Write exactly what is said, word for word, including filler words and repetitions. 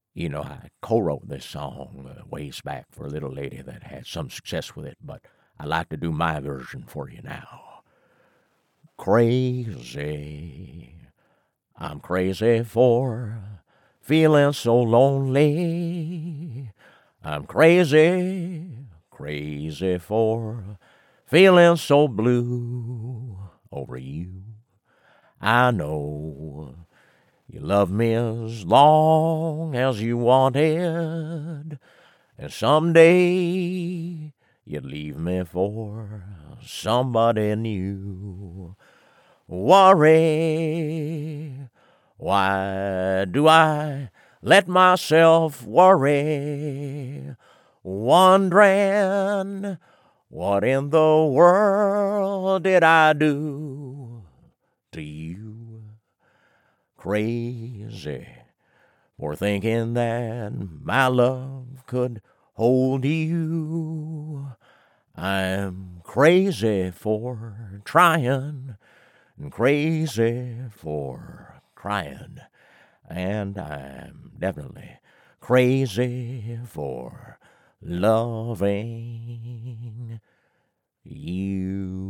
You know, I co-wrote this song uh, ways back for a little lady that had some success with it, but I like to do my version for you now. Crazy, I'm crazy for feeling so lonely. I'm crazy, crazy for feeling so blue over you. I know you love me as long as you wanted, and someday you'd leave me for somebody new. Worry, why do I let myself worry? Wondering, what in the world did I do to you? Crazy for thinking that my love could hold you. I'm crazy for trying and crazy for crying. And I'm definitely crazy for loving you.